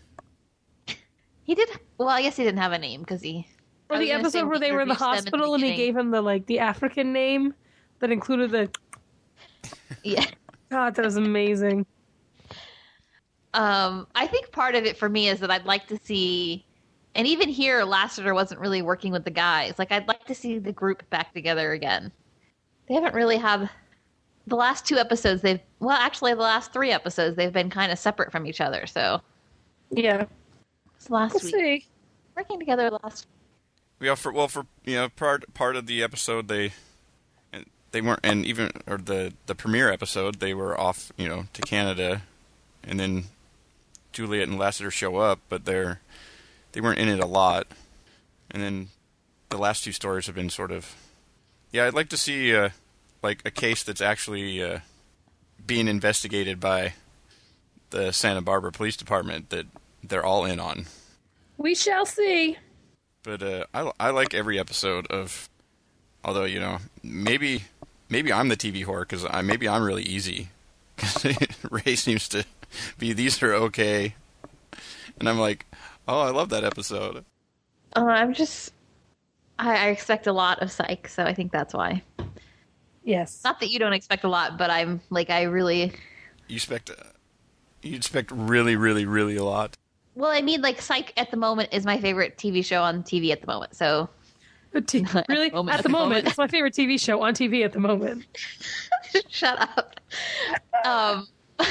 He did. Well, I guess he didn't have a name because he. Or I was the gonna say episode where we they were in the introduced them hospital and he beginning. gave him the African name that included the. Yeah. God, that was amazing. I think part of it for me is that I'd like to see, and even here, Lassiter wasn't really working with the guys. Like, I'd like to see the group back together again. They haven't really had the last two episodes. Actually, the last three episodes, they've been kind of separate from each other. So, Yeah. it's last We'll week see. working together last. Yeah, for part of the episode they weren't, and even or the premiere episode they were off to Canada, and then Juliet and Lassiter show up, but they weren't in it a lot, and then the last two stories have been sort of I'd like to see like a case that's actually being investigated by the Santa Barbara Police Department that they're all in on. We shall see. But I like every episode of, although maybe I'm the TV whore because maybe I'm really easy. Ray seems to be these are okay, and I'm like, oh, I love that episode. I expect a lot of Psych, so I think that's why. Yes. Not that you don't expect a lot, but I'm like You expect really, really, really a lot. Well, I mean, like, Psych at the moment is my favorite TV show on TV at the moment, so... Really? moment. At the moment, it's my favorite TV show on TV at the moment. Shut up.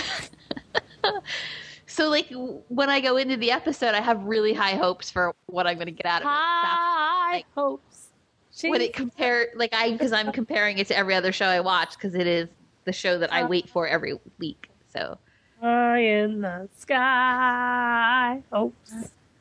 So, like, when I go into the episode, I have really high hopes for what I'm going to get out of it. High hopes. When it because I'm comparing it to every other show I watch, because it is the show that I wait for every week, so... High in the sky. Hopes.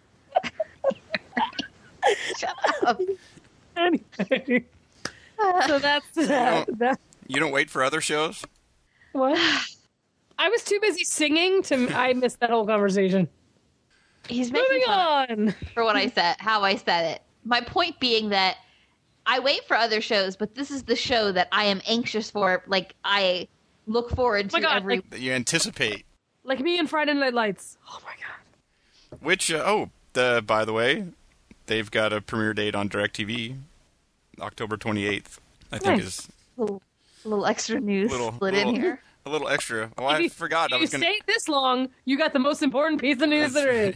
Shut up. Anyway. So that's that. You don't wait for other shows? What? I was too busy singing I missed that whole conversation. He's making Moving fun on. for what I said, how I said it. My point being that I wait for other shows, but this is the show that I am anxious for. Like, I look forward to my God, every... That you anticipate. Like me and Friday Night Lights. Oh my God. Which, by the way, they've got a premiere date on DirecTV, October 28th, I think Nice. is... little extra news split in here. A little extra. Oh, I forgot. I was going to... You stayed this long, you got the most important piece of news there is.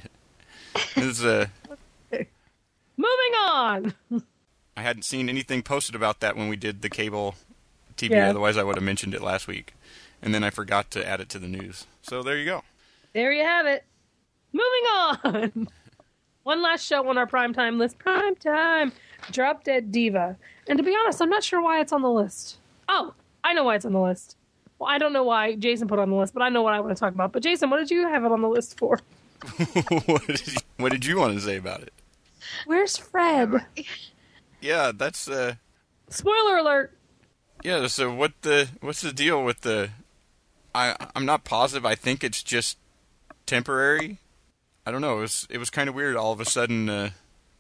Moving on. I hadn't seen anything posted about that when we did the cable TV, Yeah. otherwise I would have mentioned it last week. And then I forgot to add it to the news. So there you go. There you have it. Moving on. One last show on our primetime list. Primetime. Drop Dead Diva. And to be honest, I'm not sure why it's on the list. Oh, I know why it's on the list. Well, I don't know why Jason put it on the list, but I know what I want to talk about. But Jason, what did you have it on the list for? What did you want to say about it? Where's Fred? Yeah, that's Spoiler alert. yeah. So what's the deal with the? I'm not positive. I think it's just temporary. I don't know. It was kind of weird. All of a sudden,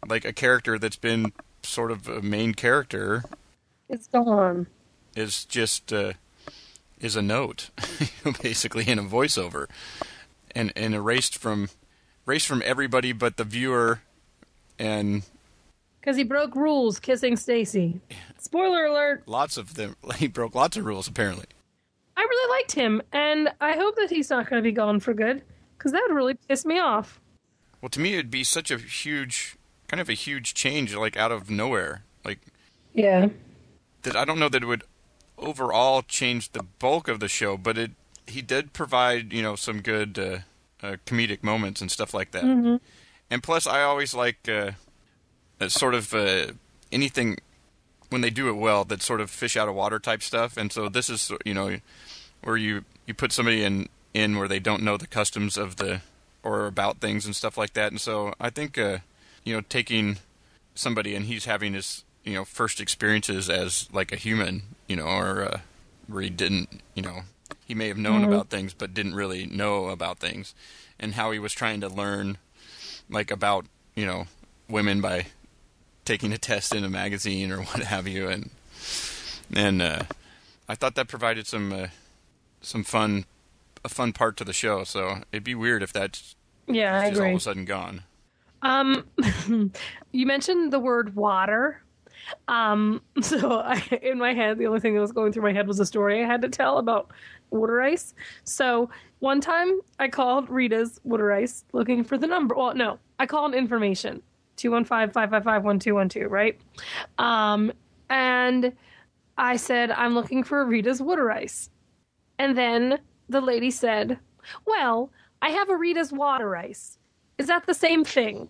like a character that's been sort of a main character It's gone. is just is a note, basically in a voiceover, and erased from everybody but the viewer, and Because he broke rules kissing Stacy. Spoiler alert. lots of them. He broke lots of rules apparently. I really liked him, and I hope that he's not going to be gone for good, because that would really piss me off. Well, to me, it'd be such a huge change, like out of nowhere, like Yeah. that. I don't know that it would overall change the bulk of the show, but he did provide, some good comedic moments and stuff like that. Mm-hmm. And plus, I always like sort of anything when they do it well, that sort of fish out of water type stuff. And so this is, where you put somebody in where they don't know the customs of or about things and stuff like that. And so I think, taking somebody and he's having his, first experiences as like a human, or where he didn't, he may have known about things but didn't really know about things, and how he was trying to learn like about, women by taking a test in a magazine or what have you, and I thought that provided a fun part to the show. So it'd be weird if that's Yeah, I just all agree. of a sudden gone. You mentioned the word water. So in my head, the only thing that was going through my head was a story I had to tell about water ice. So one time I called Rita's water ice looking for the number. Well, no, I called information. 215-555-1212, right? And I said, I'm looking for Rita's water ice. And then the lady said, well, I have a Rita's water ice. Is that the same thing?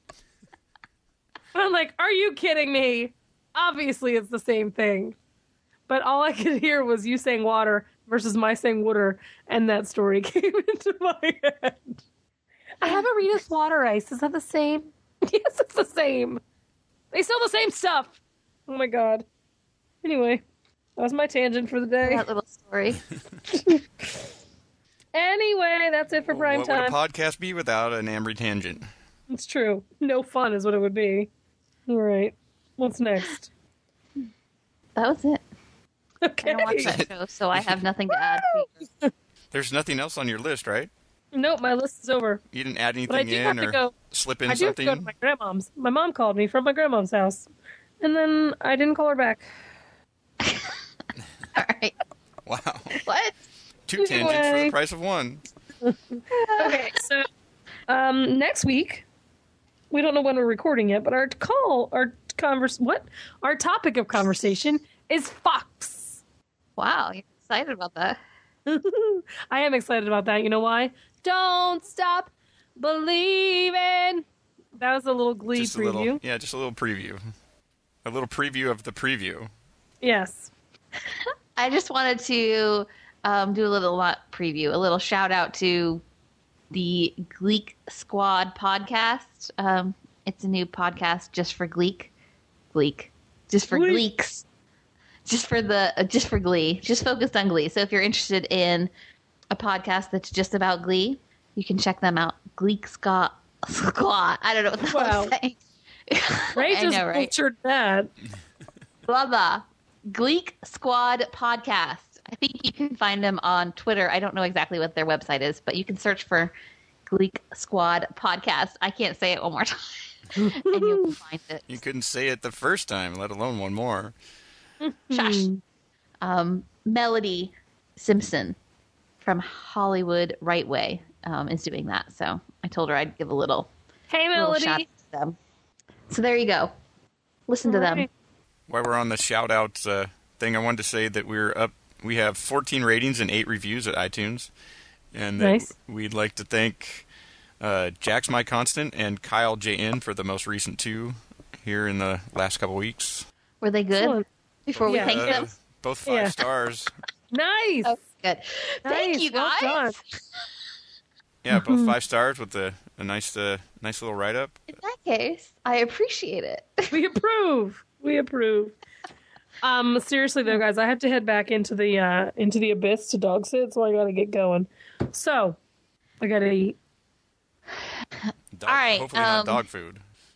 I'm like, are you kidding me? Obviously it's the same thing. But all I could hear was you saying water versus my saying water, and that story came into my head. I have a Rita's water ice. Is that the same? Yes, it's the same. They sell the same stuff. Oh my god. Anyway, that was my tangent for the day. That little story. Anyway, that's it for prime What time. would a podcast be without an Ambry tangent? It's true. No fun is what it would be. All right. What's next? That was it. Okay. I don't watch that show, so I have nothing to add. There's nothing else on your list, right? Nope, my list is over. You didn't add But I anything do have in to or go. slip in I do have to go to something? my grandmom's. My mom called me from my grandmom's house. And then I didn't call her back. All right. Wow. What? 2 tangents for Anyway. the price of 1. Okay, so next week, we don't know when we're recording yet, but our topic of conversation is Fox. Wow, you're excited about that. I am excited about that. You know why? Don't stop believing. That was a little Glee Just a preview. little, just a little preview. A little preview of the preview. Yes. I just wanted to do a little preview, a little shout out to the Gleek Squad podcast. It's a new podcast just for Gleek, just for Gleek. Gleeks, just for Glee, just focused on Glee. So if you're interested in a podcast that's just about Glee, you can check them out. Gleek Squad. I don't know what the hell I'm saying. Ray I just know, right? butchered that. Blah blah. Gleek Squad podcast. I think you can find them on Twitter. I don't know exactly what their website is, but you can search for Gleek Squad podcast. I can't say it one more time, and you'll find it. You couldn't say it the first time, let alone one more. Shush. Melody Simpson from Hollywood Right Way is doing that. So I told her I'd give a little Hey, shout Melody. out to them. So there you go. Listen to them. Right. While we're on the shout-out thing, I wanted to say that we have 14 ratings and 8 reviews at iTunes. And that Nice. we'd like to thank Jax My Constant and Kyle JN for the most recent 2 here in the last couple weeks. Were they good? Excellent. Before we Yeah. thank them? Both 5 Yeah. stars. Nice. Oh, good. Thank Nice. you, Well guys. done. Yeah, both 5 stars with a nice little write-up. In that case, I appreciate it. We approve. We approve. Seriously though, guys, I have to head back into the abyss to dog sit, so I gotta get going. So I gotta eat. Dog, All right, hopefully not dog food.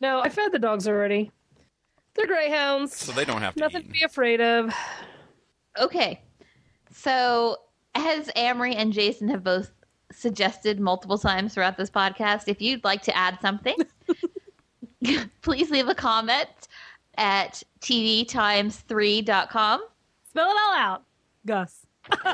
No, I fed the dogs already. They're greyhounds. So they don't have to Nothing eat. to be afraid of. Okay. So, as Amory and Jason have both suggested multiple times throughout this podcast, if you'd like to add something, please leave a comment at tvtimes3.com. Spell it all out, Gus.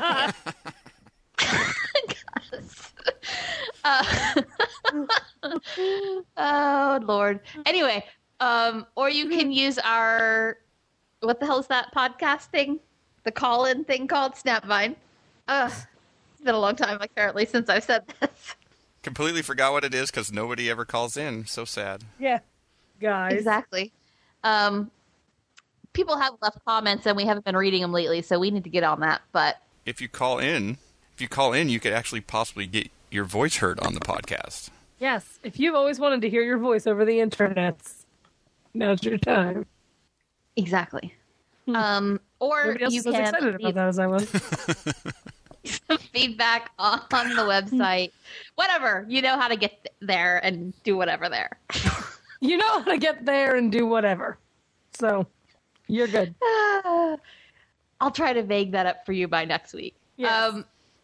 Oh, Lord. Anyway, or you can use our, what the hell is that podcast thing? The call-in thing called Snapvine. It's been a long time, apparently, since I've said this. Completely forgot what it is because nobody ever calls in. So sad. Yeah, guys. Exactly. People have left comments, and we haven't been reading them lately, so we need to get on that. But If you call in, you could actually possibly get your voice heard on the podcast. Yes, if you've always wanted to hear your voice over the internets, now's your time. exactly. Or Nobody else you is as can excited about leave that as I was. some feedback on the website. Whatever. You know how to get there and do whatever there. You know how to get there and do whatever. So, you're good. I'll try to vague that up for you by next week. Yes.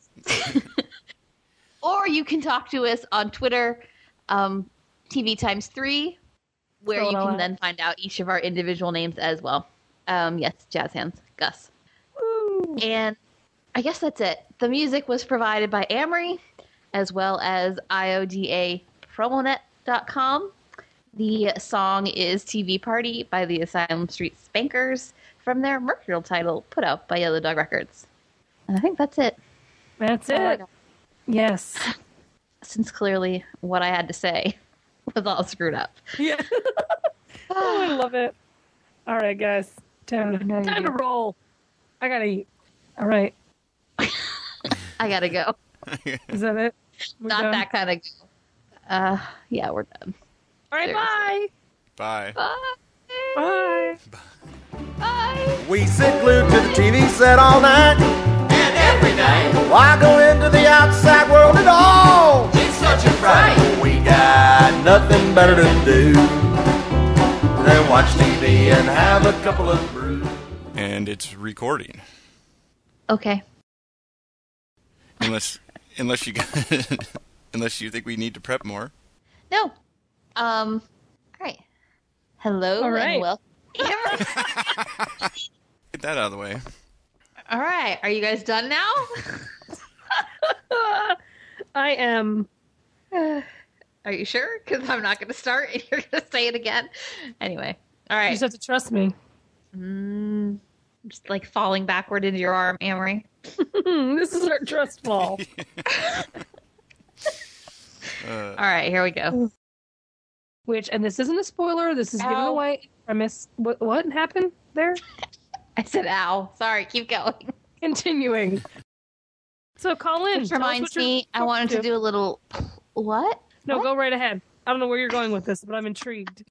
Or you can talk to us on Twitter, TV times 3, where Scroll you all can out. then find out each of our individual names as well. Yes, Jazz Hands, Gus. Woo. And I guess that's it. The music was provided by Amory, as well as IODAPromonet.com. The song is TV Party by the Asylum Street Spankers from their Mercurial title put out by Yellow Dog Records. And I think that's it. That's all I it. got. Yes. Since clearly what I had to say was all screwed up. Yeah. Oh, I love it. All right, guys. Time to roll. I gotta eat. All right. I gotta go. Is that it? We're Not done? that kind of. Yeah, we're done. All right, Seriously. Bye. Bye. bye. Bye. We sit glued to the TV set all night. And every day, Why go into the outside world at all? it's such a fright. We got nothing better to do than watch TV and have a couple of brews. And it's recording. Okay. Unless you unless you think we need to prep more. No. All right. Hello All right. and welcome. Get that out of the way. All right. Are you guys done now? I am. Are you sure? Because I'm not going to start and you're going to say it again. Anyway. All You right. just have to trust me. Just like falling backward into your arm, Amory. This is our trust fall. All right. Here we go. Which, and this isn't a spoiler. This is giving Ow. away premise. What happened there? I said, ow. Sorry. Keep going. Continuing. So call in. Which Tell us reminds what you're me, I talking wanted to do a little. What? No, What? go right ahead. I don't know where you're going with this, but I'm intrigued.